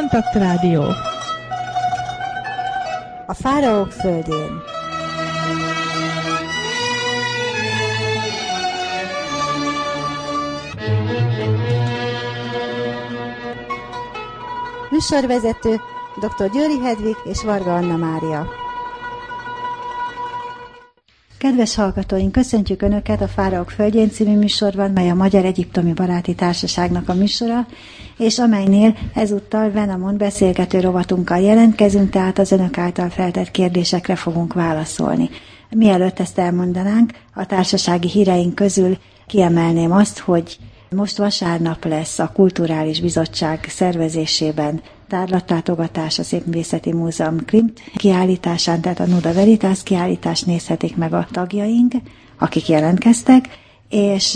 Kontaktrádió. A fáraók földjén. Műsorvezető dr. Győri Hedvig és Varga Anna Mária. Kedves hallgatóink, köszöntjük Önöket a Fáraók földjén című műsorban, mely a Magyar Egyiptomi Baráti Társaságnak a műsora, és amelynél ezúttal Venamon beszélgető rovatunkkal jelentkezünk, tehát az Önök által feltett kérdésekre fogunk válaszolni. Mielőtt ezt elmondanánk, a társasági híreink közül kiemelném azt, hogy most vasárnap lesz a Kulturális Bizottság szervezésében tárlatlátogatás a Szépművészeti Múzeum Klimt kiállításán, tehát a Nuda Veritas kiállítást nézhetik meg a tagjaink, akik jelentkeztek, és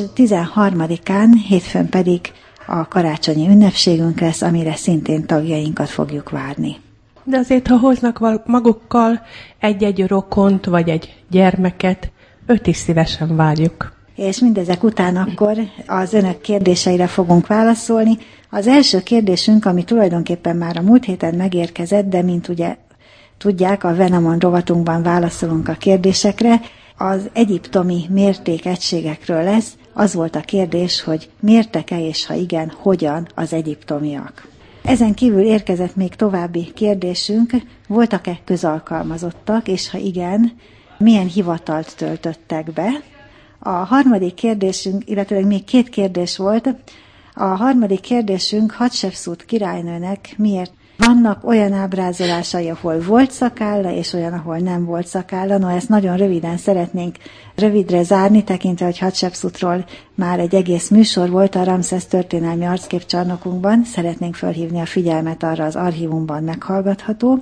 13-án, hétfőn pedig a karácsonyi ünnepségünk lesz, amire szintén tagjainkat fogjuk várni. De azért, ha hoznak magukkal egy-egy rokont, vagy egy gyermeket, őt is szívesen várjuk. És mindezek után akkor az Önök kérdéseire fogunk válaszolni. Az első kérdésünk, ami tulajdonképpen már a múlt héten megérkezett, de mint ugye tudják, a Venamon rovatunkban válaszolunk a kérdésekre, az egyiptomi mértékegységekről lesz. Az volt a kérdés, hogy mértek-e, és ha igen, hogyan az egyiptomiak. Ezen kívül érkezett még további kérdésünk, voltak-e közalkalmazottak, és ha igen, milyen hivatalt töltöttek be. A harmadik kérdésünk, illetve még két kérdés volt. A harmadik kérdésünk Hatshepsut királynőnek miért vannak olyan ábrázolásai, ahol volt szakálla, és olyan, ahol nem volt szakálla. No, ezt nagyon röviden szeretnénk rövidre zárni, tekintve, hogy Hatshepsutról már egy egész műsor volt a Ramszesz történelmi arcképcsarnokunkban. Szeretnénk felhívni a figyelmet arra, az archívumban meghallgatható.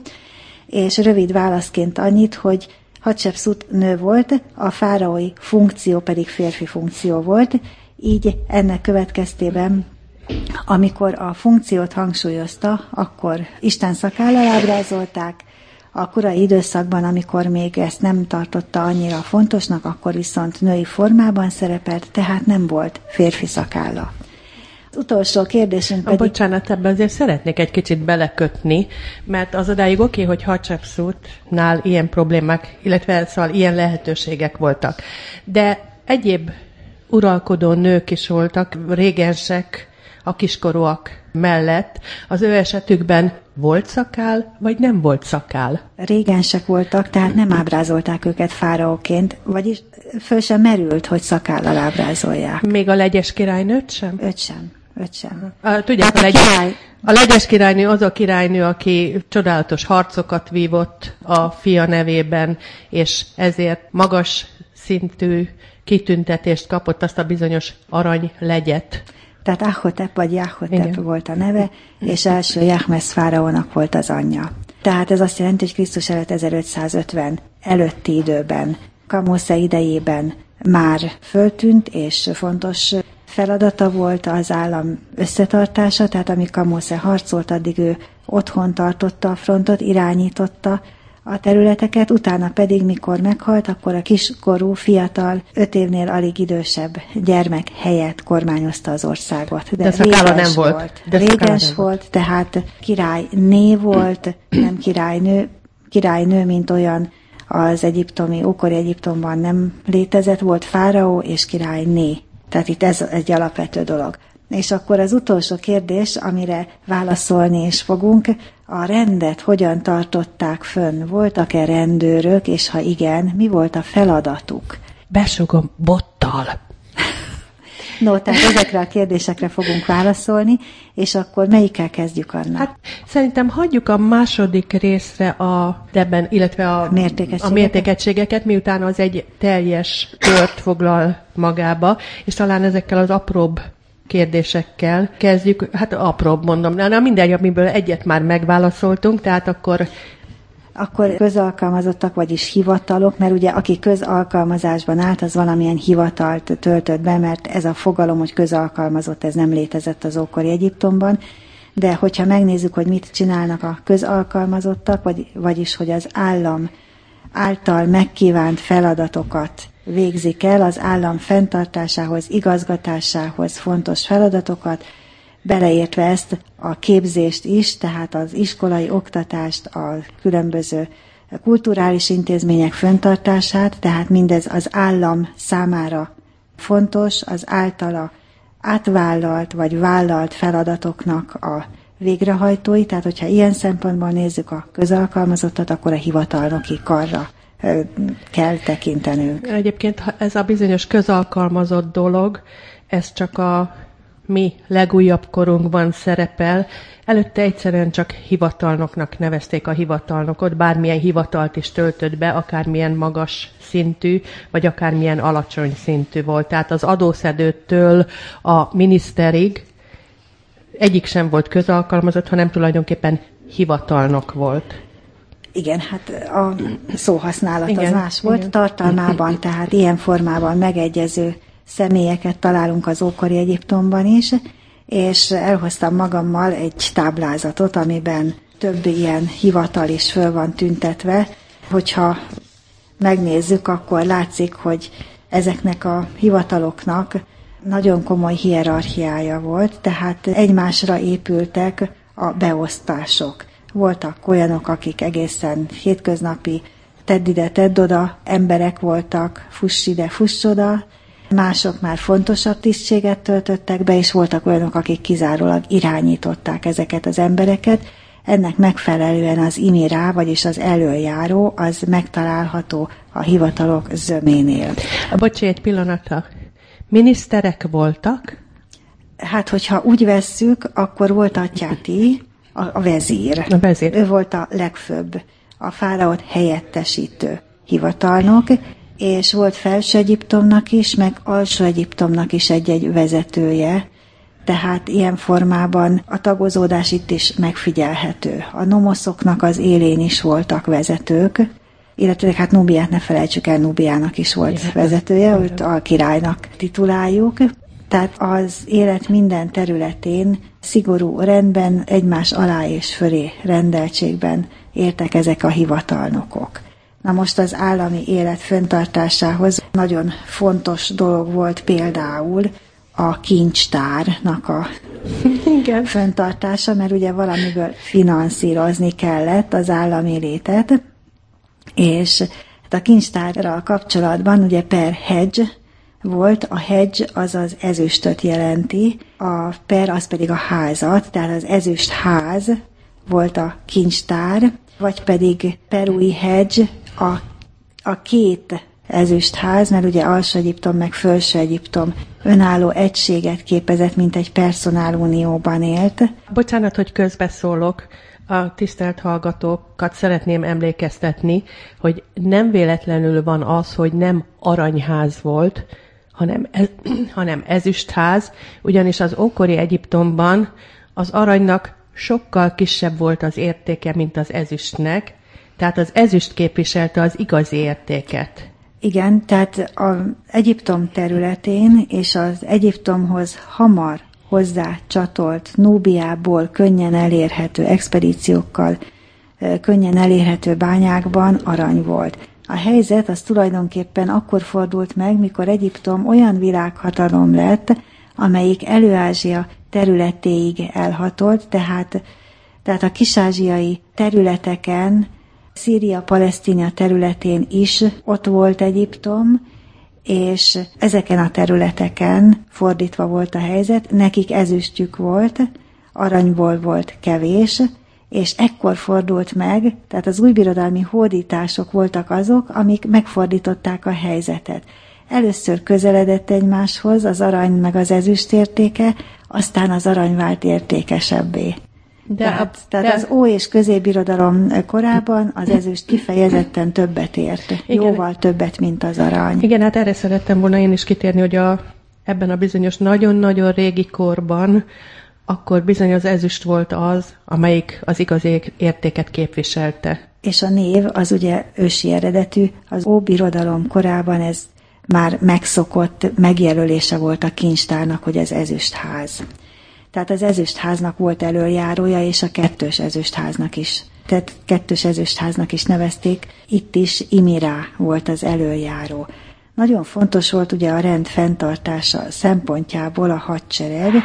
És rövid válaszként annyit, hogy Hatshepsut nő volt, a fáraói funkció pedig férfi funkció volt, így ennek következtében, amikor a funkciót hangsúlyozta, akkor Isten szakállal ábrázolták, a korai időszakban, amikor még ezt nem tartotta annyira fontosnak, akkor viszont női formában szerepelt, tehát nem volt férfi szakálla. Az utolsó kérdésünk pedig... Bocsánat, ebben azért szeretnék egy kicsit belekötni, mert az odáig oké, hogy Hatshepsutnál ilyen problémák, illetve szóval ilyen lehetőségek voltak. De egyéb uralkodó nők is voltak, régensek, a kiskorúak mellett. Az ő esetükben volt szakál, vagy nem volt szakál? Régensek voltak, tehát nem ábrázolták őket fáraóként, vagyis föl sem merült, hogy szakállal ábrázolják. Még a legyes királynőt sem? Őt sem. Tudják, a legyes királynő az a királynő, aki csodálatos harcokat vívott a fia nevében, és ezért magas szintű kitüntetést kapott, azt a bizonyos aranylegyet. Tehát Ahhotep vagy Jahhotep volt a neve, és első Jahmesz fáraónak volt az anyja. Tehát ez azt jelenti, hogy Krisztus előtt 1550 előtti időben, Kamósze idejében már föltűnt, és fontos feladata volt az állam összetartása, tehát amíg Kamósze harcolt, addig ő otthon tartotta a frontot, irányította a területeket, utána pedig, mikor meghalt, akkor a kiskorú, fiatal, 5 évnél alig idősebb gyermek helyett kormányozta az országot. De szakálla nem volt. Régens volt, tehát királyné volt, nem királynő. Királynő, mint olyan az egyiptomi, ókori Egyiptomban nem létezett, volt fáraó és királyné. Tehát itt ez egy alapvető dolog. És akkor az utolsó kérdés, amire válaszolni is fogunk, a rendet hogyan tartották fönn? Voltak-e rendőrök, és ha igen, mi volt a feladatuk? Besugom bottal. No, tehát ezekre a kérdésekre fogunk válaszolni, és akkor melyikkel kezdjük, Anna? Hát szerintem hagyjuk a második részre illetve a mértékegységeket, miután az egy teljes kört foglal magába, és talán ezekkel az apróbb kérdésekkel kezdjük. Hát apróbb, mondom. Na mindegy, amiből egyet már megválaszoltunk, tehát akkor közalkalmazottak, vagyis hivatalok, mert ugye aki közalkalmazásban állt, az valamilyen hivatalt töltött be, mert ez a fogalom, hogy közalkalmazott, ez nem létezett az ókori Egyiptomban, de hogyha megnézzük, hogy mit csinálnak a közalkalmazottak, vagyis hogy az állam által megkívánt feladatokat végzik el, az állam fenntartásához, igazgatásához fontos feladatokat, beleértve ezt a képzést is, tehát az iskolai oktatást, a különböző kulturális intézmények fenntartását, tehát mindez az állam számára fontos, az általa átvállalt vagy vállalt feladatoknak a végrehajtói, tehát hogyha ilyen szempontból nézzük a közalkalmazottat, akkor a hivatalnoki karra kell tekintenünk. Egyébként ez a bizonyos közalkalmazott dolog, ez csak a mi legújabb korunkban szerepel. Előtte egyszerűen csak hivatalnoknak nevezték a hivatalnokot, bármilyen hivatalt is töltött be, akármilyen magas szintű, vagy akármilyen alacsony szintű volt. Tehát az adószedőtől a miniszterig egyik sem volt közalkalmazott, hanem tulajdonképpen hivatalnok volt. Igen, hát a szóhasználat igen, az más volt. Igen. Tartalmában, tehát ilyen formában megegyező személyeket találunk az ókori Egyiptomban is, és elhoztam magammal egy táblázatot, amiben több ilyen hivatal is föl van tüntetve. Hogyha megnézzük, akkor látszik, hogy ezeknek a hivataloknak nagyon komoly hierarchiája volt, tehát egymásra épültek a beosztások. Voltak olyanok, akik egészen hétköznapi tedd ide, tedd oda emberek voltak, fuss ide, fuss oda, mások már fontosabb tisztséget töltöttek be, és voltak olyanok, akik kizárólag irányították ezeket az embereket. Ennek megfelelően az imirá, vagyis az elöljáró, az megtalálható a hivatalok zöménél. Bocsi, egy pillanatra. Miniszterek voltak? Hát, hogyha úgy vesszük, akkor volt Atyáti, a vezír. A vezír. Ő volt a legfőbb, a fáraót helyettesítő hivatalnok, és volt Felső Egyiptomnak is, meg Alsó Egyiptomnak is egy-egy vezetője, tehát ilyen formában a tagozódás itt is megfigyelhető. A nomoszoknak az élén is voltak vezetők, illetve hát Nubiát ne felejtsük el, Nubiának is volt vezetője, őt alkirálynak tituláljuk. Tehát az élet minden területén szigorú rendben, egymás alá és fölé rendeltségben éltek ezek a hivatalnokok. Na most az állami élet fenntartásához nagyon fontos dolog volt például a kincstárnak a fenntartása, mert ugye valamiből finanszírozni kellett az állami létet, és hát a kincstárral kapcsolatban ugye per hedge volt, a hedge az az ezüstöt jelenti, a per az pedig a házat, tehát az ezüst ház volt a kincstár, vagy pedig perui hedge a két ezüstház, mert ugye Alsó Egyiptom meg Felső Egyiptom önálló egységet képezett, mint egy personálunióban élt. Bocsánat, hogy közbeszólok. A tisztelt hallgatókat szeretném emlékeztetni, hogy nem véletlenül van az, hogy nem aranyház volt, hanem ezüstház, ugyanis az ókori Egyiptomban az aranynak sokkal kisebb volt az értéke, mint az ezüstnek, tehát az ezüst képviselte az igazi értéket. Igen, tehát az Egyiptom területén és az Egyiptomhoz hamar hozzá csatolt Núbiából könnyen elérhető expedíciókkal, könnyen elérhető bányákban arany volt. A helyzet az tulajdonképpen akkor fordult meg, mikor Egyiptom olyan világhatalom lett, amelyik Elő-Ázsia területéig elhatolt, tehát a kis-ázsiai területeken, Szíria-Palesztina területén is ott volt Egyiptom, és ezeken a területeken fordítva volt a helyzet, nekik ezüstjük volt, aranyból volt kevés, és ekkor fordult meg, tehát az újbirodalmi hódítások voltak azok, amik megfordították a helyzetet. Először közeledett egymáshoz az arany meg az ezüst értéke, aztán az arany vált értékesebbé. Tehát az ó- és középbirodalom korában az ezüst kifejezetten többet ért. Igen. Jóval többet, mint az arany. Igen, hát erre szerettem volna én is kitérni, hogy ebben a bizonyos nagyon-nagyon régi korban akkor bizony az ezüst volt az, amelyik az igazi értéket képviselte. És a név az ugye ősi eredetű, az Óbirodalom korában ez már megszokott megjelölése volt a kincstárnak, hogy az ezüstház. Tehát az ezüstháznak volt elöljárója, és a kettős ezüstháznak is. Tehát kettős ezüstháznak is nevezték. Itt is Imirá volt az elöljáró. Nagyon fontos volt ugye a rend fenntartása szempontjából a hadsereg.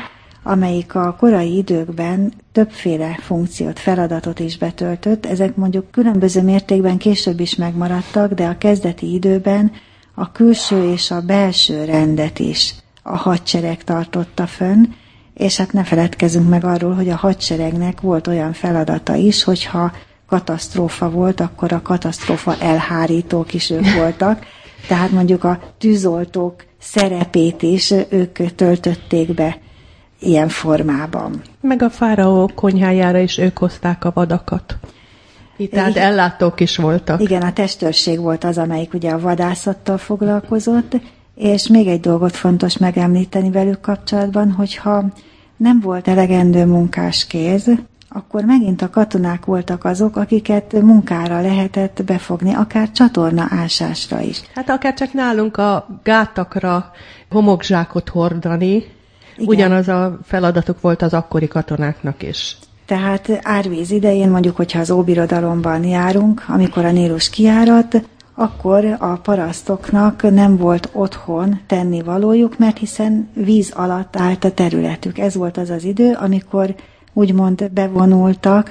amelyik a korai időkben többféle funkciót, feladatot is betöltött. Ezek mondjuk különböző mértékben később is megmaradtak, de a kezdeti időben a külső és a belső rendet is a hadsereg tartotta fönn, és hát ne feledkezzünk meg arról, hogy a hadseregnek volt olyan feladata is, hogyha katasztrófa volt, akkor a katasztrófa elhárítók is ők voltak, tehát mondjuk a tűzoltók szerepét is ők töltötték be ilyen formában. Meg a fáraó konyhájára is ők hozták a vadakat. Tehát ellátók is voltak. Igen, a testőrség volt az, amelyik ugye a vadászattal foglalkozott, és még egy dolgot fontos megemlíteni velük kapcsolatban, hogyha nem volt elegendő munkáskéz, akkor megint a katonák voltak azok, akiket munkára lehetett befogni, akár csatornaásásra is. Hát akár csak nálunk a gátakra homokzsákot hordani, igen. Ugyanaz a feladatuk volt az akkori katonáknak is. Tehát árvíz idején, mondjuk, hogyha az Óbirodalomban járunk, amikor a Nílus kiárat, akkor a parasztoknak nem volt otthon tennivalójuk, mert hiszen víz alatt állt a területük. Ez volt az az idő, amikor úgymond bevonultak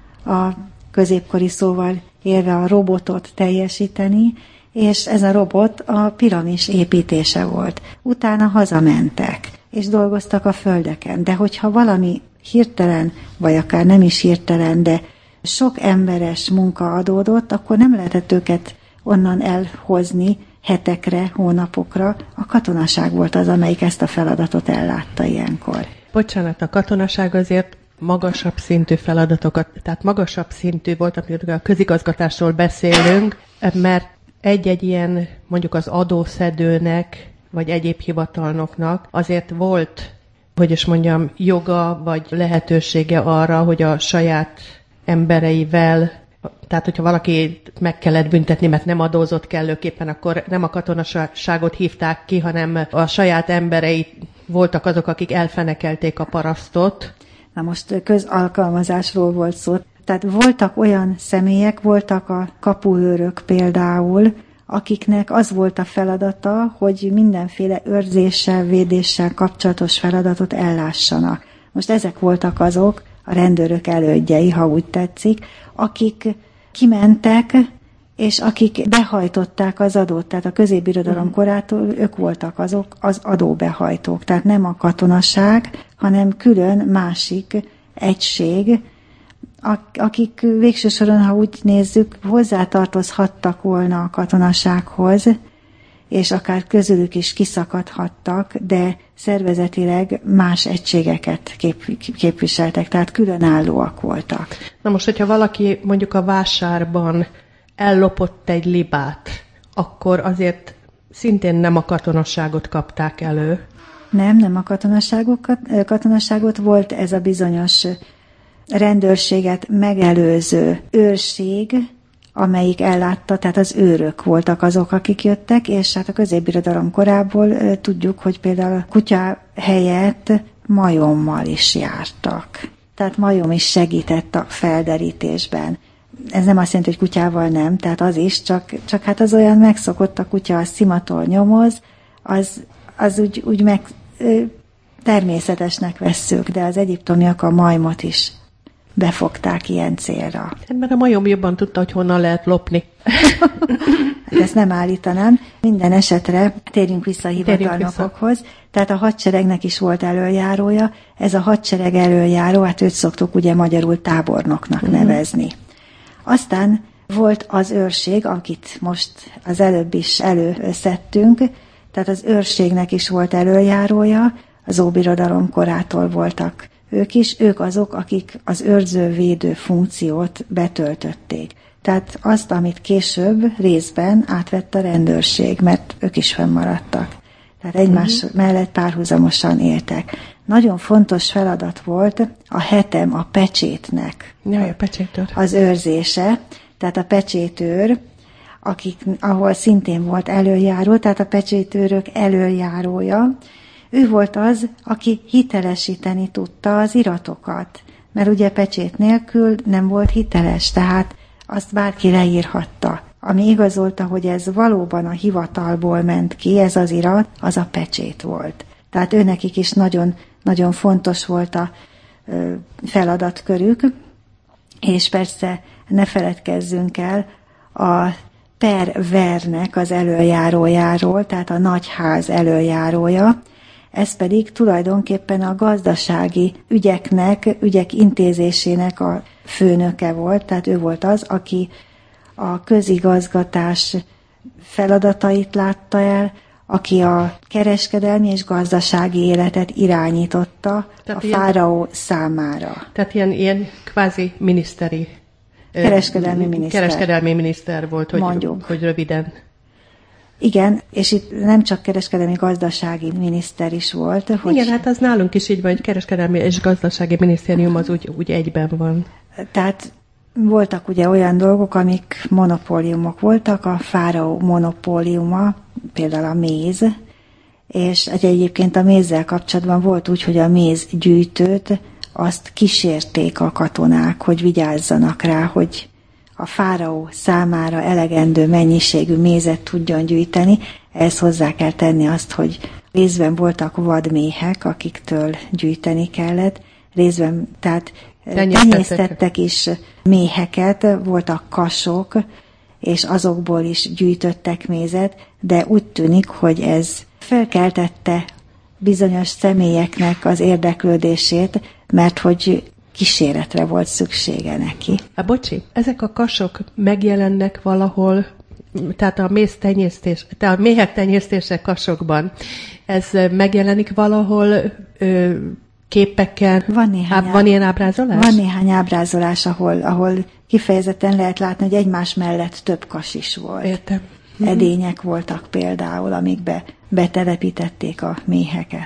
a középkori szóval élve a robotot teljesíteni, és ez a robot a piramis építése volt. Utána hazamentek, és dolgoztak a földeken. De hogyha valami hirtelen, vagy akár nem is hirtelen, de sok emberes munka adódott, akkor nem lehetett őket onnan elhozni hetekre, hónapokra. A katonaság volt az, amelyik ezt a feladatot ellátta ilyenkor. Bocsánat, a katonaság azért magasabb szintű feladatokat, tehát magasabb szintű volt, amikor a közigazgatásról beszélünk, mert egy-egy ilyen, mondjuk az adószedőnek, vagy egyéb hivatalnoknak azért volt, hogy is mondjam, joga, vagy lehetősége arra, hogy a saját embereivel, tehát hogyha valakit meg kellett büntetni, mert nem adózott kellőképpen, akkor nem a katonaságot hívták ki, hanem a saját emberei voltak azok, akik elfenekelték a parasztot. Na most közalkalmazásról volt szó. Tehát voltak olyan személyek, voltak a kapuőrök például, akiknek az volt a feladata, hogy mindenféle őrzéssel, védéssel kapcsolatos feladatot ellássanak. Most ezek voltak azok, a rendőrök elődjei, ha úgy tetszik, akik kimentek, és akik behajtották az adót, tehát a középbirodalom korától ők voltak azok az adóbehajtók, tehát nem a katonaság, hanem külön másik egység, akik végső soron, ha úgy nézzük, hozzátartozhattak volna a katonasághoz, és akár közülük is kiszakadhattak, de szervezetileg más egységeket képviseltek, tehát különállóak voltak. Na most, hogyha valaki mondjuk a vásárban ellopott egy libát, akkor azért szintén nem a katonaságot kapták elő. Nem a katonaságot volt ez a bizonyos rendőrséget megelőző őrség, amelyik ellátta, tehát az őrök voltak azok, akik jöttek, és hát a középbirodalom korából tudjuk, hogy például a kutya helyett majommal is jártak. Tehát majom is segített a felderítésben. Ez nem azt jelenti, hogy kutyával nem, tehát az is, csak hát az olyan megszokott, a kutya a szimatol nyomoz, az úgy természetesnek vesszük, de az egyiptomiak a majmot is befogták ilyen célra. Mert a majom jobban tudta, hogy honnan lehet lopni. Ezt nem állítanám. Minden esetre térjünk vissza a hivatalnokokhoz. Tehát a hadseregnek is volt elöljárója. Ez a hadsereg elöljáró, hát őt szoktuk ugye magyarul tábornoknak nevezni. Aztán volt az őrség, akit most az előbb is előszedtünk, tehát az őrségnek is volt elöljárója, az Óbirodalom korától voltak ők azok, akik az őrző-védő funkciót betöltötték. Tehát azt, amit később részben átvett a rendőrség, mert ők is fennmaradtak. Tehát egymás mellett párhuzamosan éltek. Nagyon fontos feladat volt a hetem, a pecsétnek az őrzése. Tehát a pecsétőr, ahol szintén volt elöljáró, tehát a pecsétőrök elöljárója, ő volt az, aki hitelesíteni tudta az iratokat, mert ugye pecsét nélkül nem volt hiteles, tehát azt bárki leírhatta. Ami igazolta, hogy ez valóban a hivatalból ment ki, ez az irat, az a pecsét volt. Tehát őnekik is nagyon, nagyon fontos volt a feladatkörük, és persze ne feledkezzünk el a per vernek az elöljárójáról, tehát a nagyház elöljárója, ez pedig tulajdonképpen a gazdasági ügyek intézésének a főnöke volt, tehát ő volt az, aki a közigazgatás feladatait látta el, aki a kereskedelmi és gazdasági életet irányította tehát a fáraó számára. Tehát ilyen kvázi miniszteri... Kereskedelmi miniszter volt, hogy röviden. Igen, és itt nem csak kereskedelmi gazdasági miniszter is volt. Igen, hát az nálunk is így van, hogy kereskedelmi és gazdasági minisztérium az úgy egyben van. Tehát voltak ugye olyan dolgok, amik monopóliumok voltak, a fáraó monopóliuma, például a méz, és egyébként a mézzel kapcsolatban volt úgy, hogy a mézgyűjtőt azt kísérték a katonák, hogy vigyázzanak rá, hogy a fáraó számára elegendő mennyiségű mézet tudjon gyűjteni. Ehhez hozzá kell tenni azt, hogy részben voltak vadméhek, akiktől gyűjteni kellett, részben, tehát tenyésztettek is méheket, voltak kasok, és azokból is gyűjtöttek mézet, de úgy tűnik, hogy ez felkeltette bizonyos személyeknek az érdeklődését, mert hogy kíséretre volt szüksége neki. Bocsi, ezek a kasok megjelennek valahol, tehát a méhek tenyésztése kasokban, ez megjelenik valahol képekkel? Van ilyen ábrázolás? Van néhány ábrázolás, ahol kifejezetten lehet látni, hogy egymás mellett több kas is volt. Értem. Edények voltak például, amikbe betelepítették a méheket.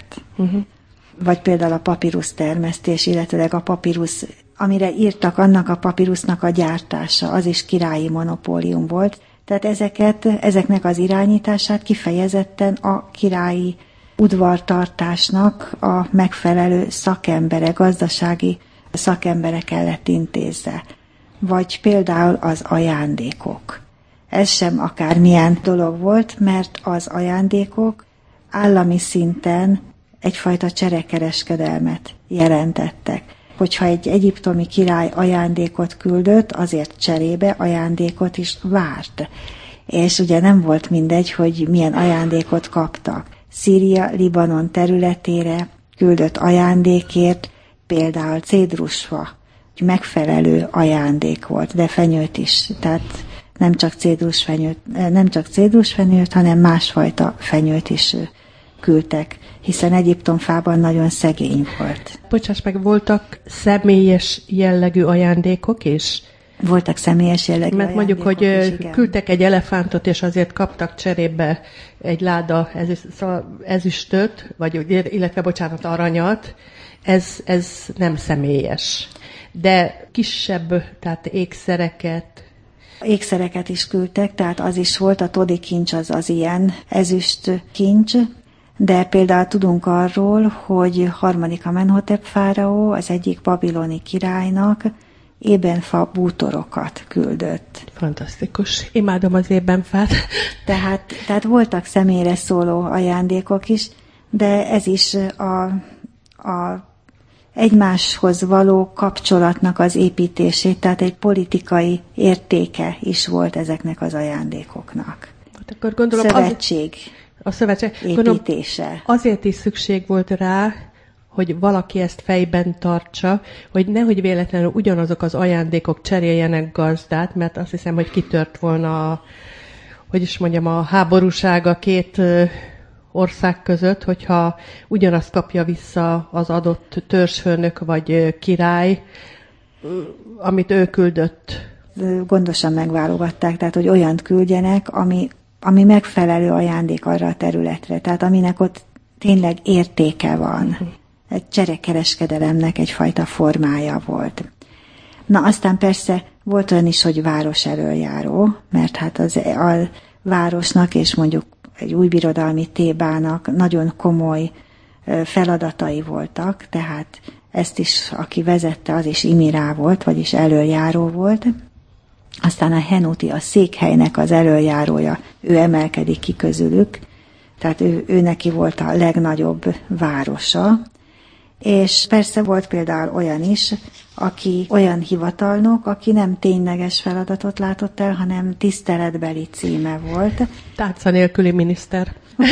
Vagy például a papírusz termesztés, illetőleg a papírusz, amire írtak, annak a papírusznak a gyártása, az is királyi monopólium volt. Tehát ezeknek az irányítását kifejezetten a királyi udvartartásnak a megfelelő szakembere, gazdasági szakembere kellett intézze. Vagy például az ajándékok. Ez sem akármilyen dolog volt, mert az ajándékok állami szinten egyfajta cserekereskedelmet jelentettek. Hogyha egy egyiptomi király ajándékot küldött, azért cserébe ajándékot is várt. És ugye nem volt mindegy, hogy milyen ajándékot kaptak. Szíria, Libanon területére küldött ajándékért, például cédrusfa, megfelelő ajándék volt, de fenyőt is. Tehát nem csak cédrusfenyőt, hanem másfajta fenyőt is küldtek, hiszen Egyiptomfában nagyon szegény volt. Bocsáss meg, voltak személyes jellegű ajándékot is? Voltak személyes jellegű mert mondjuk, hogy is, küldtek egy elefántot, és azért kaptak cserébe egy láda ezüstöt, illetve aranyat, ez nem személyes. De kisebb, tehát ékszereket is küldtek, tehát az is volt, a todi kincs az ilyen ezüst kincs, de például tudunk arról, hogy harmadik Amenhotep fáraó az egyik babiloni királynak ébenfa bútorokat küldött. Fantasztikus. Imádom az ébenfát. Tehát voltak személyre szóló ajándékok is, de ez is a egymáshoz való kapcsolatnak az építését, tehát egy politikai értéke is volt ezeknek az ajándékoknak. Hát akkor gondolom szövetség építése. Gondolom, azért is szükség volt rá, hogy valaki ezt fejben tartsa, hogy nehogy véletlenül ugyanazok az ajándékok cseréljenek gazdát, mert azt hiszem, hogy kitört volna a háborúság a két ország között, hogyha ugyanazt kapja vissza az adott törzsfőnök vagy király, amit ő küldött. Gondosan megválogatták, tehát hogy olyant küldjenek, ami megfelelő ajándék arra a területre, tehát aminek ott tényleg értéke van. Egy cserekereskedelemnek egyfajta formája volt. Na aztán persze volt olyan is, hogy város elöljáró, mert hát a városnak és mondjuk egy újbirodalmi Thébának nagyon komoly feladatai voltak, tehát ezt is, aki vezette, az is imirá volt, vagyis elöljáró volt. Aztán a Henuti, a székhelynek az elöljárója, ő emelkedik ki közülük, tehát ő neki volt a legnagyobb városa, és persze volt például olyan is, olyan hivatalnok, aki nem tényleges feladatot látott el, hanem tiszteletbeli címe volt. Tárca nélküli miniszter.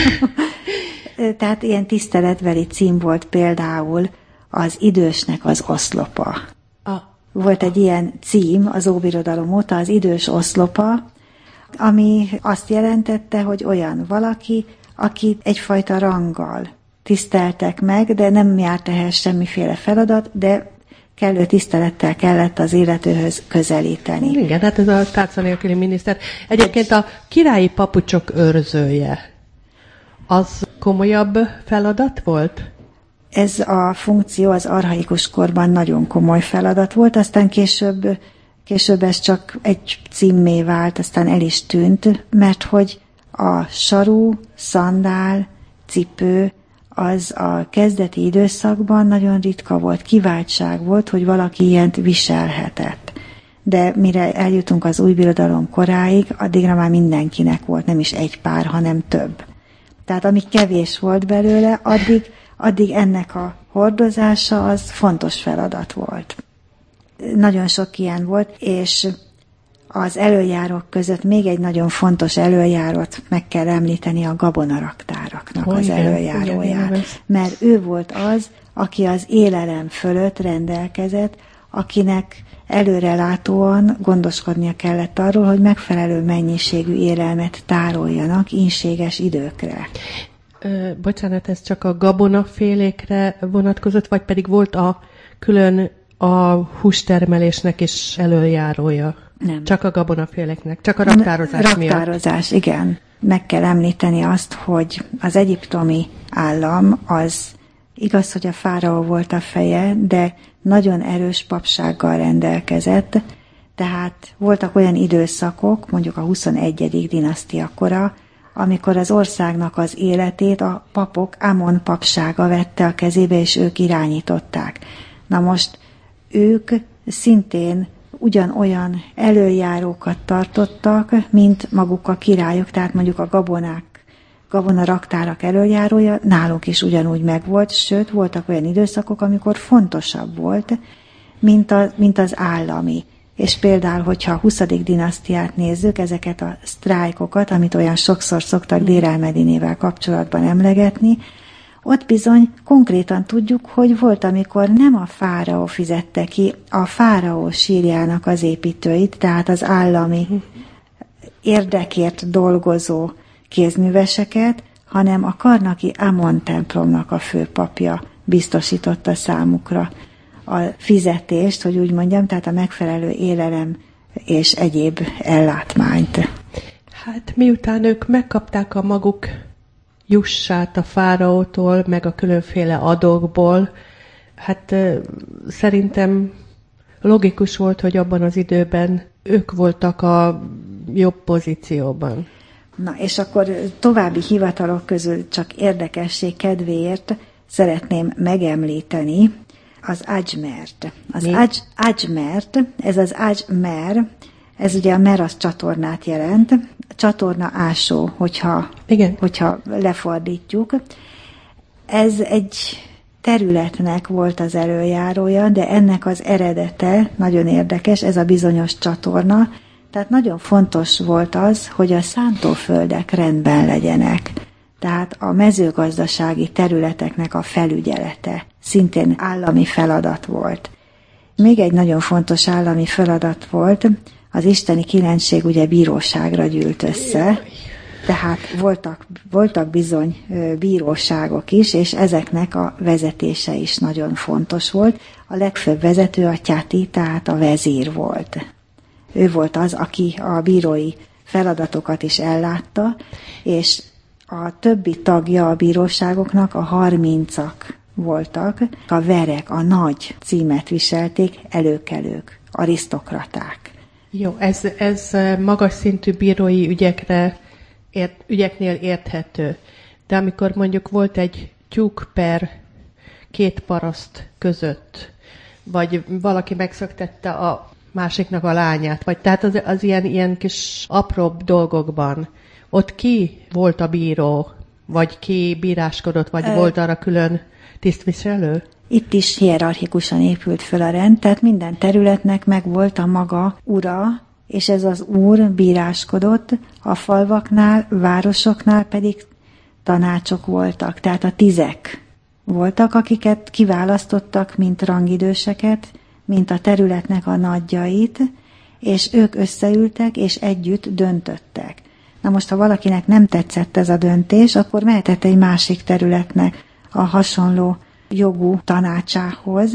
Tehát ilyen tiszteletbeli cím volt például az idősnek az oszlopa. Volt egy ilyen cím az óbirodalom óta, az idős oszlopa, ami azt jelentette, hogy olyan valaki, akit egyfajta ranggal tiszteltek meg, de nem járt ehhez semmiféle feladat, de kellő tisztelettel kellett az illetőhöz közelíteni. Igen, hát ez a tárca nélküli miniszter. Egyébként a királyi papucsok őrzője, az komolyabb feladat volt? Ez a funkció az archaikus korban nagyon komoly feladat volt, aztán később ez csak egy címmé vált, aztán el is tűnt, mert hogy a saru, szandál, cipő, az a kezdeti időszakban nagyon ritka volt, kiváltság volt, hogy valaki ilyent viselhetett. De mire eljutunk az új birodalom koráig, addigra már mindenkinek volt, nem is egy pár, hanem több. Tehát ami kevés volt belőle, addig ennek a hordozása az fontos feladat volt. Nagyon sok ilyen volt, és az elöljárók között még egy nagyon fontos elöljárót meg kell említeni, a gabonaraktáraknak az elöljáróját. Mert ő volt az, aki az élelem fölött rendelkezett, akinek előrelátóan gondoskodnia kellett arról, hogy megfelelő mennyiségű élelmet tároljanak ínséges időkre. Bocsánat, ez csak a gabonafélékre vonatkozott, vagy pedig volt külön a hústermelésnek is elöljárója? Nem. Csak a gabonaféleknek, csak a raktározás miatt. Raktározás, igen. Meg kell említeni azt, hogy az egyiptomi állam az igaz, hogy a fáraó volt a feje, de nagyon erős papsággal rendelkezett, tehát voltak olyan időszakok, mondjuk a 21. dinasztia kora, amikor az országnak az életét a papok Amon papsága vette a kezébe, és ők irányították. Na most ők szintén ugyanolyan elöljárókat tartottak, mint maguk a királyok, tehát mondjuk a gabonaraktárak elöljárója náluk is ugyanúgy megvolt, sőt, voltak olyan időszakok, amikor fontosabb volt, mint az állami. És például, hogyha a 20. dinasztiát nézzük, ezeket a sztrájkokat, amit olyan sokszor szoktak Dér el-Medinével kapcsolatban emlegetni, ott bizony konkrétan tudjuk, hogy volt, amikor nem a fáraó fizette ki a fáraó sírjának az építőit, tehát az állami érdekért dolgozó kézműveseket, hanem a karnaki Amon templomnak a főpapja biztosította számukra a fizetést, hogy úgy mondjam, tehát a megfelelő élelem és egyéb ellátmányt. Hát miután ők megkapták a maguk jussát a fáraótól, meg a különféle adókból, hát szerintem logikus volt, hogy abban az időben ők voltak a jobb pozícióban. Na, és akkor további hivatalok közül csak érdekesség kedvéért szeretném megemlíteni az Ajmert. Az Ajmert, ez az Ajmer, ez ugye a mer az csatornát jelent, csatorna ásó, hogyha lefordítjuk. Ez egy területnek volt az elöljárója, de ennek az eredete nagyon érdekes, ez a bizonyos csatorna. Tehát nagyon fontos volt az, hogy a szántóföldek rendben legyenek. Tehát a mezőgazdasági területeknek a felügyelete szintén állami feladat volt. Még egy nagyon fontos állami feladat volt, az isteni kilencség ugye bíróságra gyűlt össze, tehát voltak bizony bíróságok is, és ezeknek a vezetése is nagyon fontos volt. A legfőbb vezető a tyáti, tehát a vezír volt. Ő volt az, aki a bírói feladatokat is ellátta, és a többi tagja a bíróságoknak a 30-ak voltak. A verek, a nagy címet viselték, előkelők, arisztokraták. Jó, ez magas szintű bírói ügyeknél érthető. De amikor mondjuk volt egy tyúk per 2 paraszt között, vagy valaki megszöktette a másiknak a lányát, vagy tehát az ilyen kis apróbb dolgokban, ott ki volt a bíró? Vagy ki bíráskodott, vagy volt arra külön tisztviselő? Itt is hierarchikusan épült föl a rend, tehát minden területnek megvolt a maga ura, és ez az úr bíráskodott, a falvaknál, városoknál pedig tanácsok voltak, tehát a tizek voltak, akiket kiválasztottak, mint rangidőseket, mint a területnek a nagyjait, és ők összeültek, és együtt döntöttek. Na most, ha valakinek nem tetszett ez a döntés, akkor mehetett egy másik területnek a hasonló jogú tanácsához,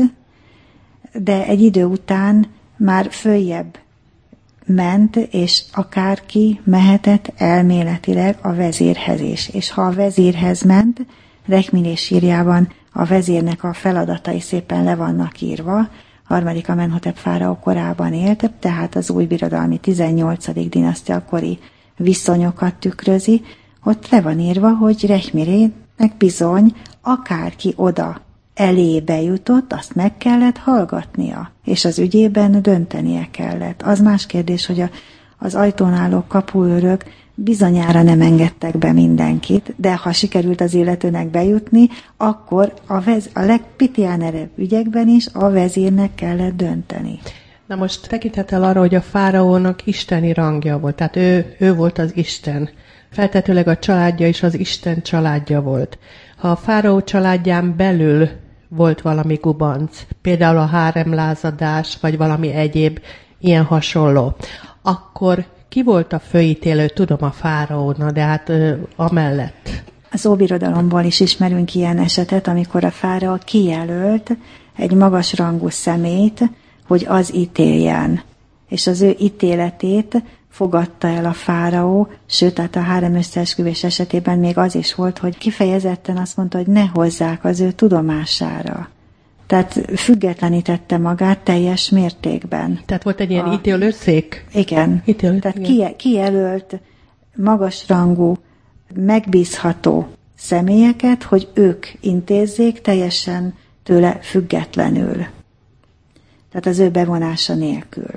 de egy idő után már följebb ment, és akárki mehetett elméletileg a vezírhez is. És ha a vezírhez ment, Rekhmire sírjában a vezérnek a feladatai szépen le vannak írva, harmadik Amenhotep fáraó korában élt, tehát az új birodalmi 18. dinasztiakori viszonyokat tükrözi, ott le van írva, hogy Rekhmirének bizony akárki oda elébe jutott, azt meg kellett hallgatnia, és az ügyében döntenie kellett. Az más kérdés, hogy az ajtón álló kapuőrök bizonyára nem engedtek be mindenkit, de ha sikerült az illetőnek bejutni, akkor a legpitiánerebb ügyekben is a vezírnek kellett dönteni. Na most tekintettel arra, hogy a fáraónak isteni rangja volt, tehát ő volt az Isten. Feltetőleg a családja is az Isten családja volt. Ha a fáraó családján belül volt valami gubanc, például a háremlázadás, vagy valami egyéb ilyen hasonló, akkor ki volt a főítélő? Tudom, a fáraóna, de hát amellett. Az Óbirodalomból is ismerünk ilyen esetet, amikor a fáraó kijelölt egy magasrangú személyt, hogy az ítéljen. És az ő ítéletét fogadta el a fáraó, sőt, tehát a hárem összeesküvés esetében még az is volt, hogy kifejezetten azt mondta, hogy ne hozzák az ő tudomására. Tehát függetlenítette magát teljes mértékben. Tehát volt egy ilyen ítélőszék? Igen. Tehát kijelölt magasrangú, megbízható személyeket, hogy ők intézzék teljesen tőle függetlenül. Tehát az ő bevonása nélkül.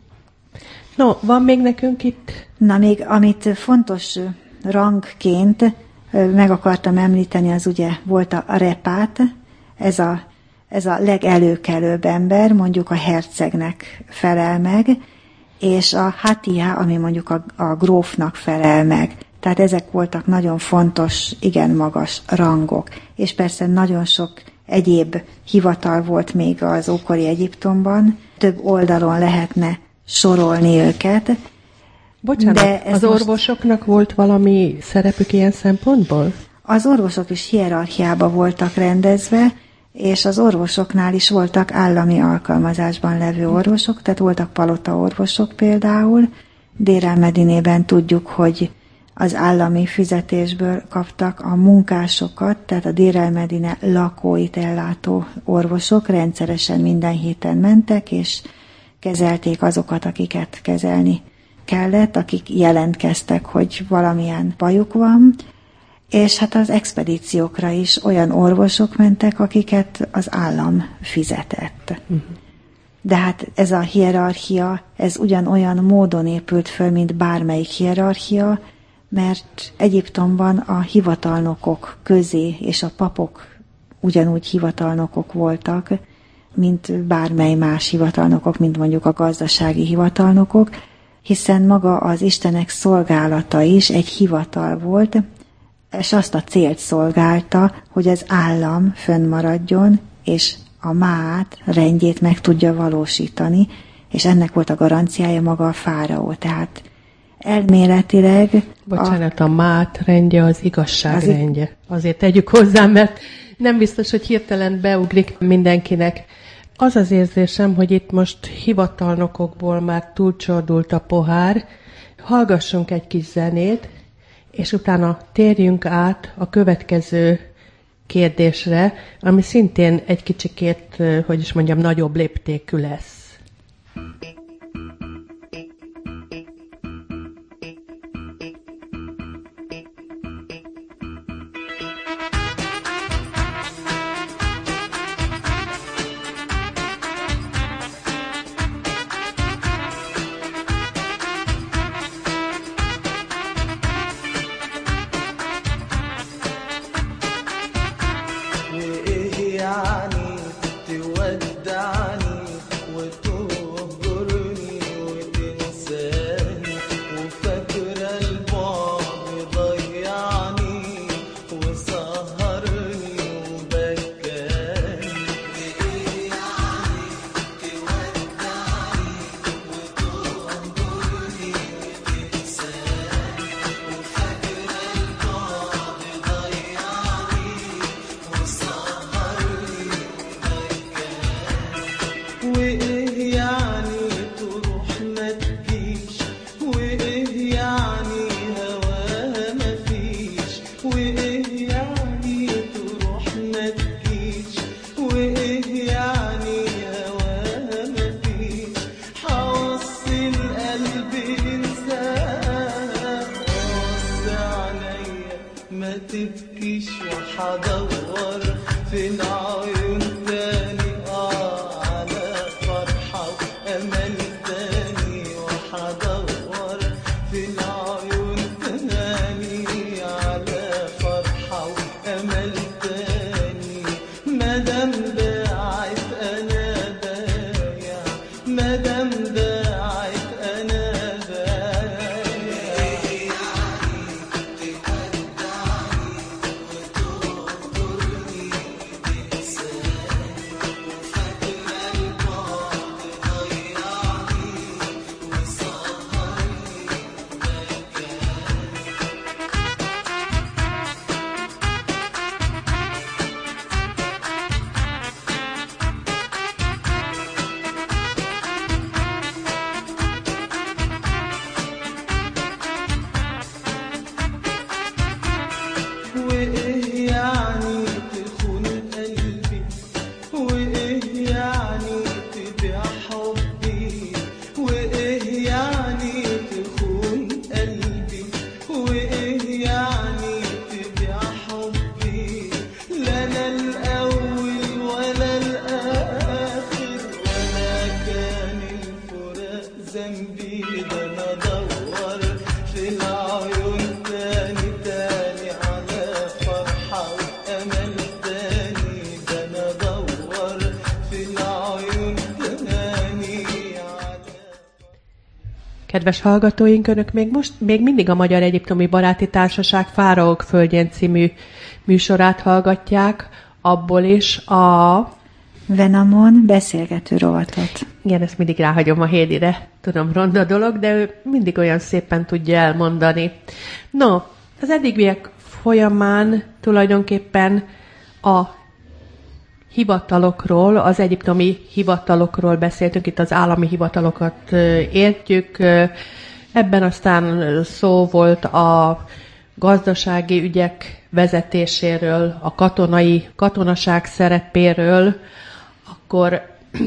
No, van még nekünk itt? Na, még amit fontos rangként meg akartam említeni, az ugye volt a repát, ez a legelőkelőbb ember, mondjuk a hercegnek felel meg, és a hatia, ami mondjuk a grófnak felel meg. Tehát ezek voltak nagyon fontos, igen magas rangok. És persze nagyon sok egyéb hivatal volt még az ókori Egyiptomban, több oldalon lehetne sorolni őket. Bocsánat, de az orvosoknak volt valami szerepük ilyen szempontból? Az orvosok is hierarchiába voltak rendezve, és az orvosoknál is voltak állami alkalmazásban levő orvosok, tehát voltak palotaorvosok például. Dér el-Medinében tudjuk, hogy az állami fizetésből kaptak a munkásokat, tehát a Dér el-Medine lakóit ellátó orvosok rendszeresen minden héten mentek, és kezelték azokat, akiket kezelni kellett, akik jelentkeztek, hogy valamilyen bajuk van, és hát az expedíciókra is olyan orvosok mentek, akiket az állam fizetett. De hát ez a hierarchia, ez ugyanolyan módon épült föl, mint bármelyik hierarchia, mert Egyiptomban a hivatalnokok közé és a papok ugyanúgy hivatalnokok voltak, mint bármely más hivatalnokok, mint mondjuk a gazdasági hivatalnokok, hiszen maga az Istenek szolgálata is egy hivatal volt, és azt a célt szolgálta, hogy az állam fönnmaradjon, és a Máát rendjét meg tudja valósítani, és ennek volt a garanciája maga a fáraó. Tehát elméletileg... Bocsánat, a Máát rendje az igazság rendje. Azért tegyük hozzá, mert nem biztos, hogy hirtelen beugrik mindenkinek. Az az érzésem, hogy itt most hivatalnokokból már túlcsordult a pohár. Hallgassunk egy kis zenét, és utána térjünk át a következő kérdésre, ami szintén egy kicsikét, hogy is mondjam, nagyobb léptékű lesz. وحدور في العيون تاني على فرحة وأمل تاني وحدور في العيون تاني على فرحة وأمل تاني مادام باعت أنا بايع مادام باعت أنا وإيه يعني تخون قلبي وإيه يعني تبيع حبي وإيه يعني تخون قلبي وإيه يعني تبيع حبي لا أنا الأول ولا الآخر ولا كان الفراق ذنبي ده أنا أدور في العيون تاني تاني على فرحة وأمل تاني ده أنا أدور في العيون تاني على Kedves hallgatóink, Önök még mindig a Magyar Egyiptomi Baráti Társaság Fáraók Földjén című műsorát hallgatják, abból is a... Venamon beszélgető rovatot. Igen, ezt mindig ráhagyom a Hédire. Tudom, ronda dolog, de ő mindig olyan szépen tudja elmondani. No, az eddigiek folyamán tulajdonképpen a hivatalokról, az egyiptomi hivatalokról beszéltünk, itt az állami hivatalokat értjük. Ebben aztán szó volt a gazdasági ügyek vezetéséről, a katonaság szerepéről, akkor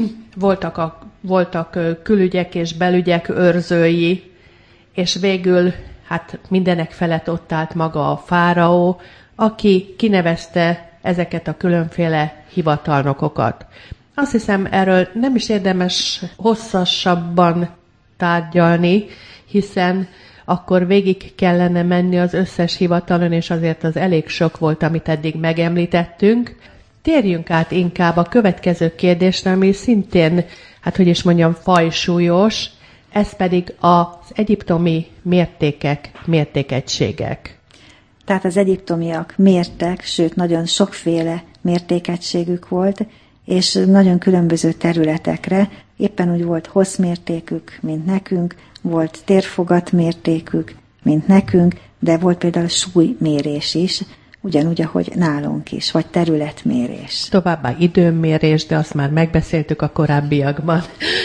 voltak külügyek és belügyek őrzői, és végül hát mindenek felett ott állt maga a fáraó, aki kinevezte ezeket a különféle hivatalnokokat. Azt hiszem, erről nem is érdemes hosszasabban tárgyalni, hiszen akkor végig kellene menni az összes hivatalon, és azért az elég sok volt, amit eddig megemlítettünk. Térjünk át inkább a következő kérdésre, ami szintén, hát hogy is mondjam, fajsúlyos, ez pedig az egyiptomi mértékek, mértékegységek. Tehát az egyiptomiak mértek, sőt nagyon sokféle mértékegységük volt, és nagyon különböző területekre, éppen úgy volt hosszmértékük, mint nekünk, volt térfogat mértékük, mint nekünk, de volt például súlymérés is, ugyanúgy, ahogy nálunk is, vagy területmérés. Továbbá időmérés, de azt már megbeszéltük a korábbiakban.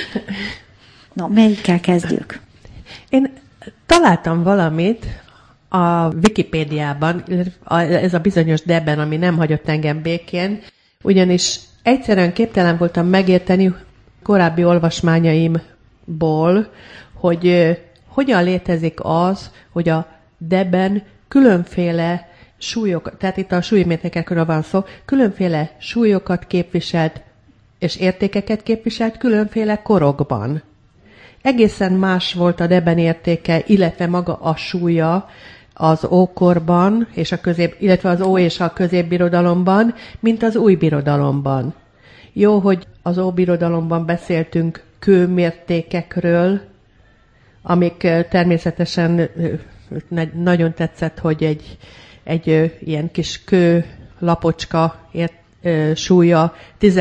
No, melyikkel kezdjük? Én találtam valamit a Wikipédiában, ez a bizonyos Deben, ami nem hagyott engem békén, ugyanis egyszerűen képtelen voltam megérteni korábbi olvasmányaimból, hogy hogyan létezik az, hogy a Deben különféle súlyok, tehát itt a súlymértékekről van szó, különféle súlyokat képviselt és értékeket képviselt különféle korokban. Egészen más volt a Deben értéke, illetve maga a súlya az ókorban, és illetve az ó és a középbirodalomban, mint az új birodalomban. Jó, hogy az óbirodalomban beszéltünk kőmértékekről, amik természetesen nagyon tetszett, hogy egy ilyen kis kő lapocska súlya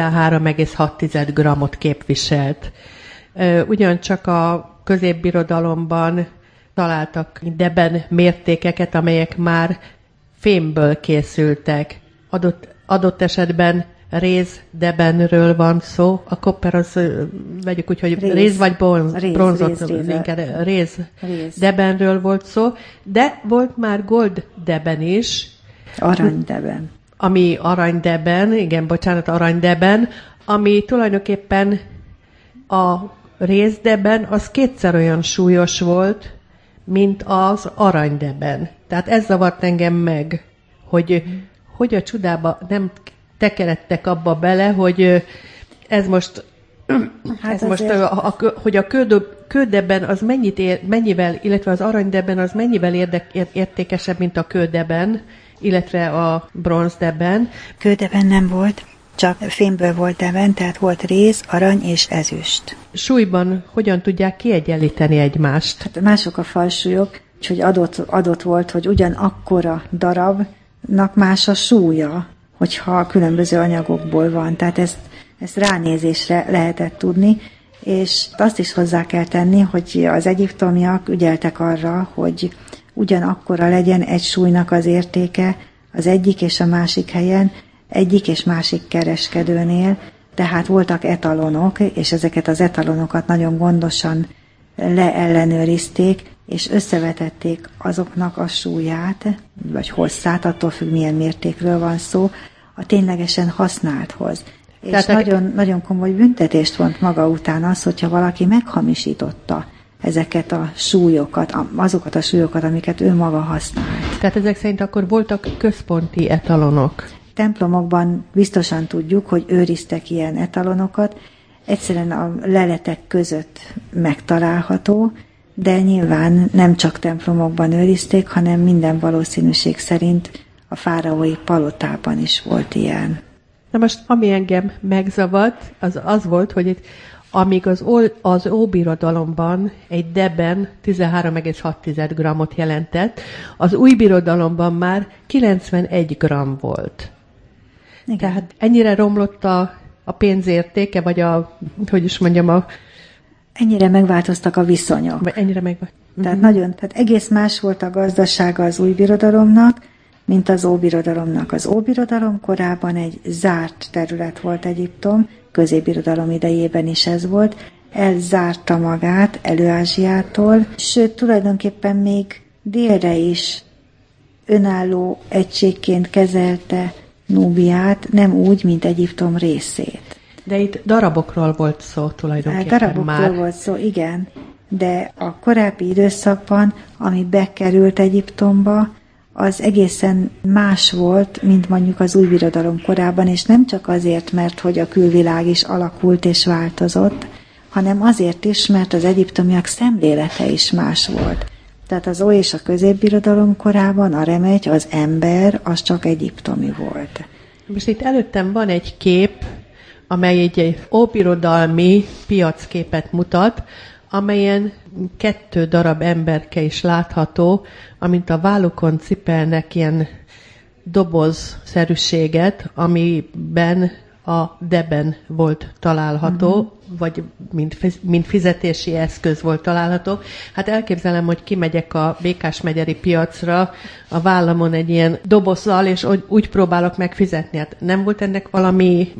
13,6 grammot képviselt. Ugyancsak a középbirodalomban találtak Deben mértékeket, amelyek már fémből készültek. Adott esetben réz Debenről van szó. A kopper az, vegyük úgy, hogy réz vagy bronzot, réz Debenről volt szó, de volt már gold Deben is. Aranydeben. Ami aranydeben, igen, bocsánat, aranydeben, ami tulajdonképpen a rézdeben az kétszer olyan súlyos volt, mint az aranydeben. Tehát ez zavart engem meg, hogy a csudába nem tekeredtek abba bele, hogy ez most, hogy a kődebben az mennyivel, illetve az aranydebben az mennyivel értékesebb, mint a kődebben, illetve a bronzdebben. Kődeben nem volt, csak fémből volt deben, tehát volt réz, arany és ezüst. Súlyban hogyan tudják kiegyenlíteni egymást? Hát mások a falsúlyok, úgyhogy adott volt, hogy ugyanakkora darabnak más a súlya, hogyha különböző anyagokból van. Tehát ezt ránézésre lehetett tudni, és azt is hozzá kell tenni, hogy az egyiptomiak ügyeltek arra, hogy ugyanakkora legyen egy súlynak az értéke az egyik és a másik helyen, egyik és másik kereskedőnél, tehát voltak etalonok, és ezeket az etalonokat nagyon gondosan leellenőrizték, és összevetették azoknak a súlyát, vagy hosszát, attól függ, milyen mértékről van szó, a ténylegesen használthoz. És nagyon komoly büntetést vont maga után az, hogyha valaki meghamisította ezeket a súlyokat, azokat a súlyokat, amiket ő maga használt. Tehát ezek szerint akkor voltak központi etalonok? Templomokban biztosan tudjuk, hogy őriztek ilyen etalonokat, egyszerűen a leletek között megtalálható, de nyilván nem csak templomokban őrizték, hanem minden valószínűség szerint a fáraói palotában is volt ilyen. Na most, ami engem megzavart, az volt, hogy itt, amíg az Óbirodalomban egy deben 13,6 grammot jelentett, az Új Birodalomban már 91 gramm volt. Igen. Tehát ennyire romlott a pénzértéke, vagy ennyire megváltoztak a viszonyok. Vagy ennyire Tehát egész más volt a gazdasága az Új Birodalomnak, mint az Óbirodalomnak. Az Óbirodalom korában egy zárt terület volt Egyiptom, Középbirodalom idejében is ez volt, elzárta magát Elő-Ázsiától, sőt, tulajdonképpen még délre is önálló egységként kezelte Núbiát, nem úgy, mint Egyiptom részét. De itt darabokról volt szó tulajdonképpen darabokról volt szó, igen, de a korábbi időszakban, ami bekerült Egyiptomba, az egészen más volt, mint mondjuk az Új Birodalom korában, és nem csak azért, mert hogy a külvilág is alakult és változott, hanem azért is, mert az egyiptomiak szemlélete is más volt. Tehát az Ój és a Középbirodalom korában a remegy, az ember, az csak egyiptomi volt. Most itt előttem van egy kép, amely egy óbirodalmi piacképet mutat, amelyen 2 darab emberke is látható, amint a vállukon cipelnek ilyen dobozszerűséget, amiben a deben volt található, vagy mint fizetési eszköz volt található. Hát elképzelem, hogy kimegyek a Békásmegyeri piacra a vállamon egy ilyen dobozzal, és úgy próbálok megfizetni. Hát nem volt ennek valami,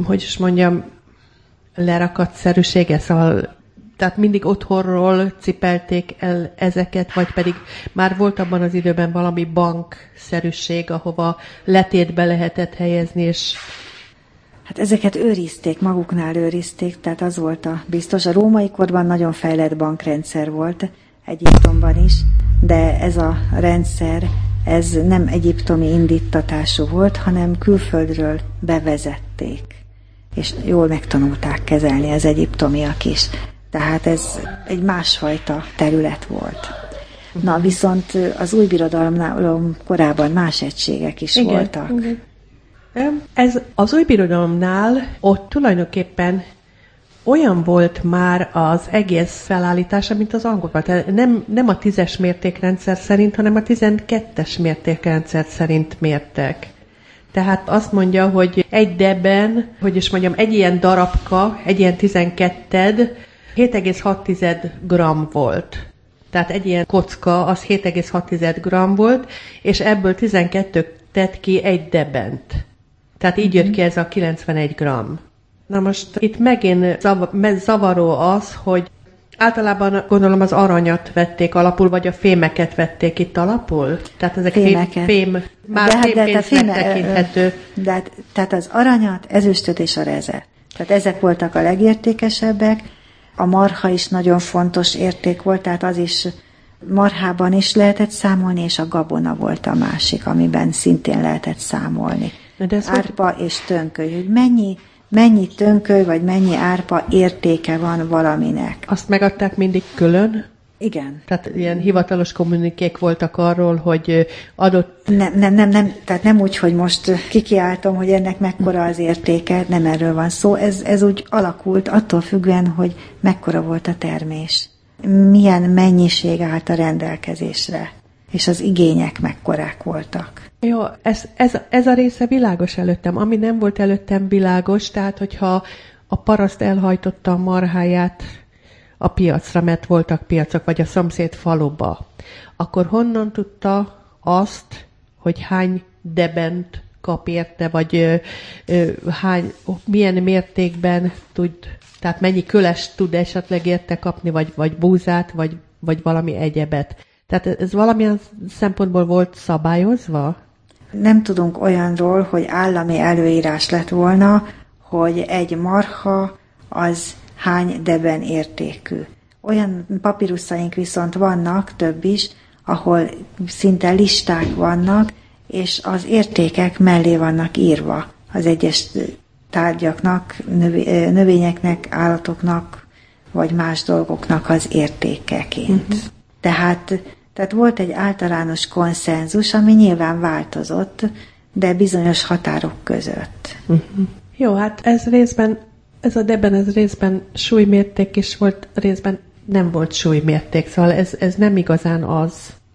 lerakatszerűsége, szóval tehát mindig otthonról cipelték el ezeket, vagy pedig már volt abban az időben valami bankszerűség, ahova letétbe lehetett helyezni, és... Hát ezeket őrizték, maguknál őrizték, tehát az volt a biztos. A római korban nagyon fejlett bankrendszer volt, Egyiptomban is, de ez a rendszer, ez nem egyiptomi indítatású volt, hanem külföldről bevezették, és jól megtanulták kezelni az egyiptomiak is. Tehát ez egy másfajta terület volt. Na, viszont az Új Birodalomnál korábban más egységek is voltak. Igen. Ez az Új Birodalomnál ott tulajdonképpen olyan volt már az egész felállítása, mint az angolban. Tehát nem a 10-es mértékrendszer szerint, hanem a 12-es mértékrendszer szerint mértek. Tehát azt mondja, hogy egy deben, egy ilyen darabka, egy ilyen 12-ed 7,6 gramm volt. Tehát egy ilyen kocka, az 7,6 gramm volt, és ebből 12 tett ki egy debent. Tehát így jött ki ez a 91 gramm. Na most itt megint zavaró az, hogy általában gondolom az aranyat vették alapul, vagy a fémeket vették itt alapul? Tehát ezek fémpénznek tekinthető. Tehát az aranyat, ezüstöt és a rezet. Tehát ezek voltak a legértékesebbek. A marha is nagyon fontos érték volt, tehát az is marhában is lehetett számolni, és a gabona volt a másik, amiben szintén lehetett számolni. árpa és tönköly, hogy mennyi tönköly vagy mennyi árpa értéke van valaminek. Azt megadták mindig külön? Igen. Tehát ilyen hivatalos kommunikék voltak arról, hogy adott... Nem, tehát nem úgy, hogy most kikiáltom, hogy ennek mekkora az értéke, nem erről van szó. Ez úgy alakult attól függően, hogy mekkora volt a termés. Milyen mennyiség állt a rendelkezésre, és az igények mekkorák voltak. Jó, ez a része világos előttem. Ami nem volt előttem világos, tehát hogyha a paraszt elhajtotta a marháját a piacra, mert voltak piacok, vagy a szomszéd faluba, akkor honnan tudta azt, hogy hány debent kap érte, vagy milyen mértékben tud, tehát mennyi kölest tud esetleg érte kapni, vagy búzát, vagy valami egyebet. Tehát ez valamilyen szempontból volt szabályozva? Nem tudunk olyanról, hogy állami előírás lett volna, hogy egy marha az hány deben értékű. Olyan papíruszaink viszont vannak, több is, ahol szinte listák vannak, és az értékek mellé vannak írva az egyes tárgyaknak, növényeknek, állatoknak, vagy más dolgoknak az értékeként. Tehát volt egy általános konszenzus, ami nyilván változott, de bizonyos határok között. Jó, hát ez a deben részben súlymérték is volt, részben nem volt súlymérték, szóval ez nem igazán az,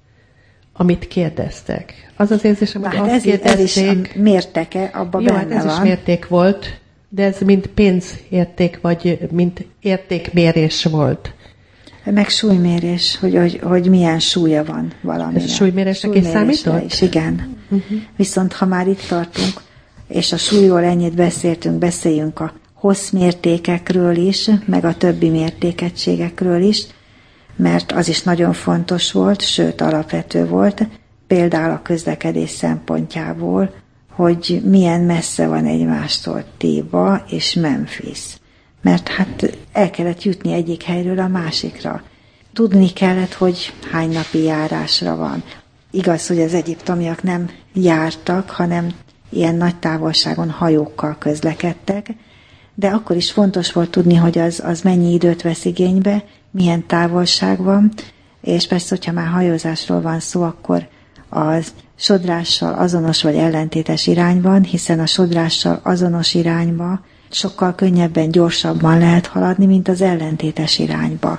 amit kérdeztek. Az az érzésem, hogy azt kérdezték... Ez is mérteke, abban benne van. Jó, hát ez is mérték volt, de ez mint pénzérték, vagy mint értékmérés volt. Meg súlymérés, hogy milyen súlya van valaminek. Ez súlymérésnek is számított? Is, igen. Viszont ha már itt tartunk, és a súlyról ennyit beszéljünk a hosszmértékekről is, meg a többi mértékegységekről is, mert az is nagyon fontos volt, sőt alapvető volt, például a közlekedés szempontjából, hogy milyen messze van egymástól Théba és Memphis. Mert hát el kellett jutni egyik helyről a másikra. Tudni kellett, hogy hány napi járásra van. Igaz, hogy az egyiptomiak nem jártak, hanem ilyen nagy távolságon hajókkal közlekedtek, de akkor is fontos volt tudni, hogy az mennyi időt vesz igénybe, milyen távolság van, és persze, hogyha már hajózásról van szó, akkor az sodrással azonos vagy ellentétes irányban, hiszen a sodrással azonos irányba sokkal könnyebben, gyorsabban lehet haladni, mint az ellentétes irányba.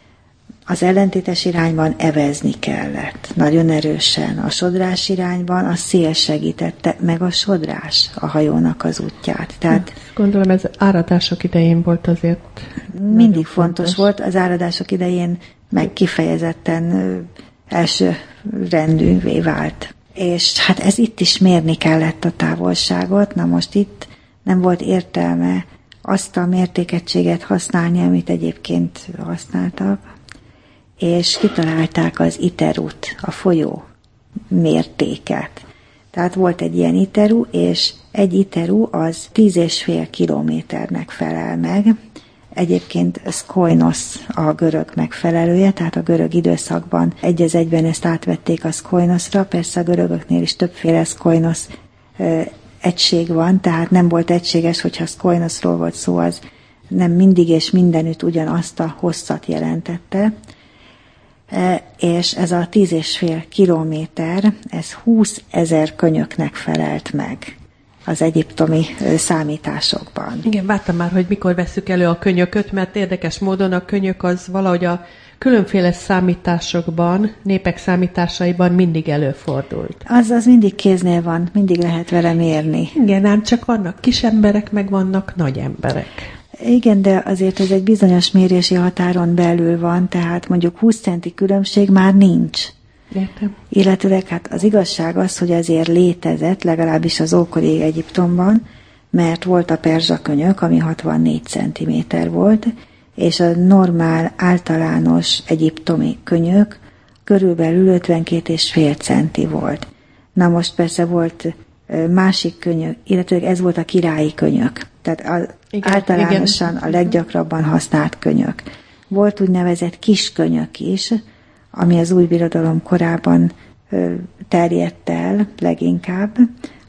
Az ellentétes irányban evezni kellett, nagyon erősen. A sodrás irányban a szél segítette, meg a sodrás a hajónak az útját. Tehát gondolom ez áradások idején volt azért. Mindig fontos volt, az áradások idején meg kifejezetten első rendűvé vált. És hát ez itt is mérni kellett a távolságot, na most itt nem volt értelme azt a mértékegységet használni, amit egyébként használtak, és kitalálták az iterut, a folyó mértéket. Tehát volt egy ilyen iteru, és egy iteru az 10,5 kilométernek felel meg. Egyébként szkoinosz a görög megfelelője, tehát a görög időszakban egy az egyben ezt átvették a szkoinoszra, persze a görögöknél is többféle szkoinosz egység van, tehát nem volt egységes, hogyha szkoinoszról volt szó, az nem mindig és mindenütt ugyanazt a hosszat jelentette, és ez a 10,5 kilométer, ez 20 000 könyöknek felelt meg az egyiptomi számításokban. Igen, vártam már, hogy mikor vesszük elő a könyököt, mert érdekes módon a könyök az valahogy a különféle számításokban, népek számításaiban mindig előfordult. Az mindig kéznél van, mindig lehet vele mérni. Igen, ám csak vannak kis emberek, meg vannak nagy emberek. Igen, de azért ez egy bizonyos mérési határon belül van, tehát mondjuk 20 centi különbség már nincs. Értem. Illetőleg hát az igazság az, hogy azért létezett, legalábbis az ókori Egyiptomban, mert volt a perzsa könyök, ami 64 cm volt, és a normál, általános egyiptomi könyök körülbelül 52,5 centi volt. Na most persze volt másik könyök, illetve ez volt a királyi könyök. Tehát általánosan a leggyakrabban használt könyök. Volt úgynevezett kis könyök is, ami az új birodalom korában terjedt el leginkább,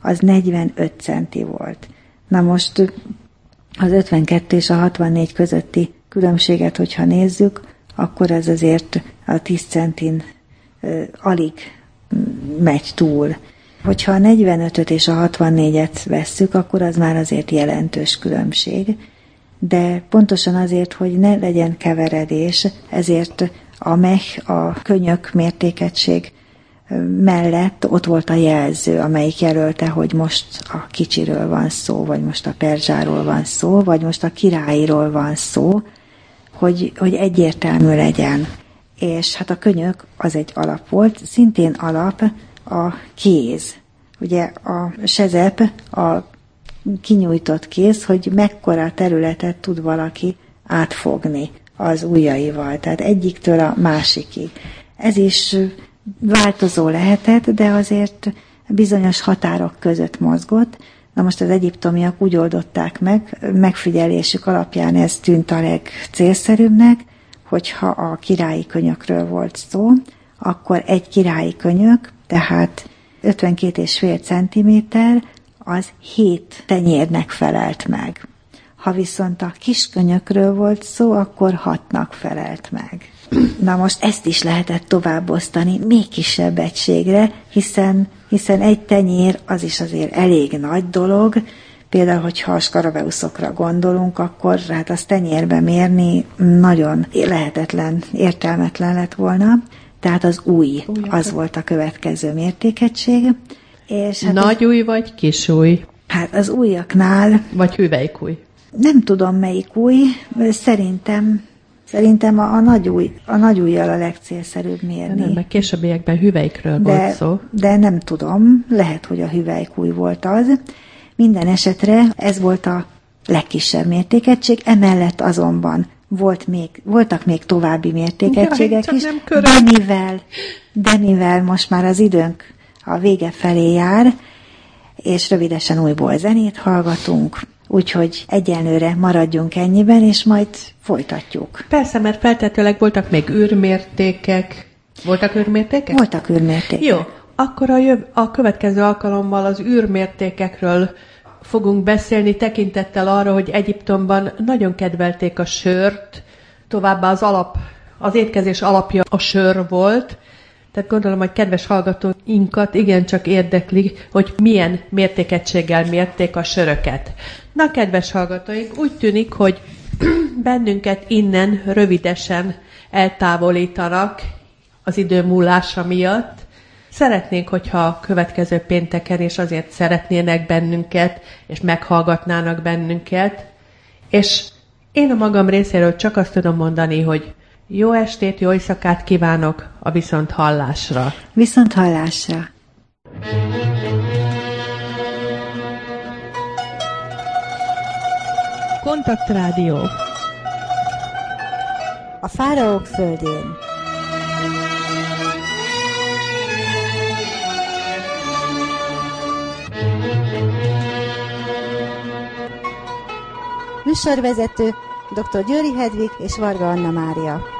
az 45 centi volt. Na most az 52 és a 64 közötti különbséget, hogyha nézzük, akkor ez azért a 10 centin alig megy túl. Hogyha a 45-öt és a 64-et vesszük, akkor az már azért jelentős különbség. De pontosan azért, hogy ne legyen keveredés, ezért a könyök mértékegység mellett ott volt a jelző, amelyik jelölte, hogy most a kicsiről van szó, vagy most a perzsáról van szó, vagy most a királyiról van szó, hogy egyértelmű legyen. És hát a könyök az egy alap volt, szintén alap a kéz. Ugye a sezep, a kinyújtott kéz, hogy mekkora területet tud valaki átfogni az ujjaival, tehát egyiktől a másikig. Ez is változó lehetett, de azért bizonyos határok között mozgott. Na most az egyiptomiak úgy oldották meg, megfigyelésük alapján ez tűnt a legcélszerűbbnek, hogyha a királyi könyökről volt szó, akkor egy királyi könyök, tehát 52,5 centiméter, az 7 tenyérnek felelt meg. Ha viszont a kiskönyökről volt szó, akkor 6-nak felelt meg. Na most ezt is lehetett továbbosztani még kisebb egységre, hiszen egy tenyér az is azért elég nagy dolog. Például, hogyha a skarabeuszokra gondolunk, akkor hát azt tenyérbe mérni nagyon lehetetlen, értelmetlen lett volna. Tehát az ujj, az volt a következő mértékegység. És hát nagy ujj vagy kis ujj? Hát az ujjaknál... Vagy hüvelykujj? Nem tudom, melyik ujj. Szerintem a nagy ujjal a legcélszerűbb mérni. Nem, meg későbbiekben hüvelykről volt szó. De nem tudom, lehet, hogy a hüvelykujj volt az. Minden esetre ez volt a legkisebb mértékegység, emellett azonban voltak még további mértékegységek is, de mivel most már az időnk a vége felé jár, és rövidesen újból zenét hallgatunk, úgyhogy egyenlőre maradjunk ennyiben, és majd folytatjuk. Persze, mert feltetőleg voltak még űrmértékek. Voltak űrmértékek? Voltak űrmértékek. Jó, akkor a következő alkalommal az űrmértékekről fogunk beszélni, tekintettel arra, hogy Egyiptomban nagyon kedvelték a sört, továbbá az étkezés alapja a sör volt, tehát gondolom, hogy kedves hallgatóinkat igencsak érdekli, hogy milyen mértékegységgel mérték a söröket. Na, kedves hallgatóink, úgy tűnik, hogy bennünket innen rövidesen eltávolítanak az idő múlása miatt. Szeretnénk, hogyha a következő pénteken is azért szeretnének bennünket, és meghallgatnának bennünket. És én a magam részéről csak azt tudom mondani, hogy jó estét, jó éjszakát kívánok a viszonthallásra. Viszonthallásra. Kontaktrádió. A fáraók földjén. Műsorvezető dr. Győri Hedvig és Varga Anna Mária.